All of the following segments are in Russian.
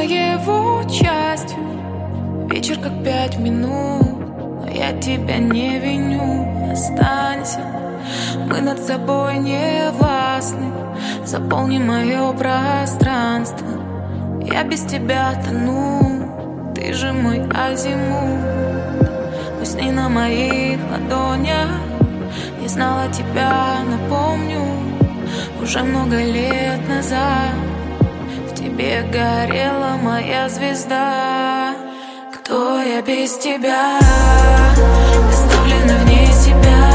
его частью. Вечер как 5 минут, но я тебя не виню. Останься, мы над собой не властны. Заполни мое пространство. Я без тебя тону, ты же мой азимут. Усни на моих ладонях. Не знала тебя, но помню, уже много лет назад в тебе горела моя звезда. Кто я без тебя? Оставлена вне себя.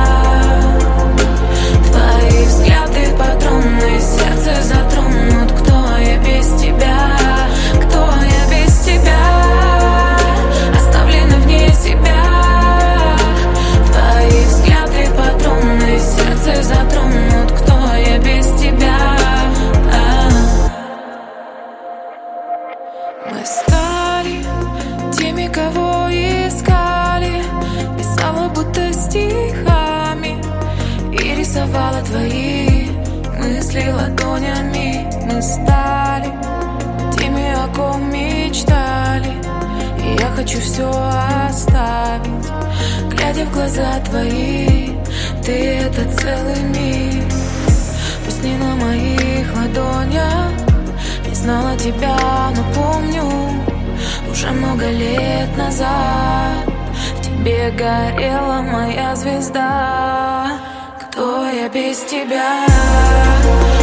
Твои взгляды патронны, сердце затронут. Кто я без тебя? Кто я без тебя? Оставлена вне себя. Твои взгляды патронны, сердце затронут. Кто я без тебя? Мы стали теми, кого искали. Писала будто стихами и рисовала твои мысли ладонями. Мы стали теми, о ком мечтали. И я хочу все оставить, глядя в глаза твои. Ты — это целый мир. Пусть не на моих ладонях. Не знала тебя, но помню, уже много лет назад в тебе горела моя звезда. Кто я без тебя?